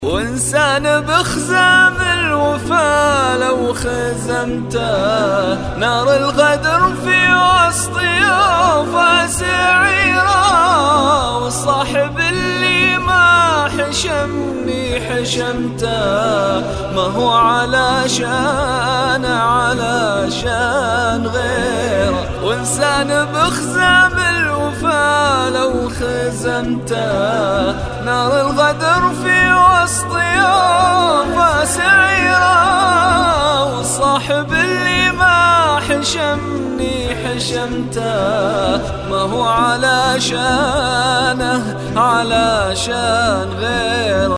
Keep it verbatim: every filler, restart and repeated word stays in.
وإنسان بخزام الوفا لو خزمته، نار الغدر في وسط يوفا سعيرة، والصاحب اللي ما حشمني حشمته، ما هو على شان على شان غيره. وإنسان بخزام الوفا لو خزمته، نار الغدر في وسط يوفا سعيرة، والصاحب اللي ما حشمني حشمته، ما هو على شانه على شان غيره.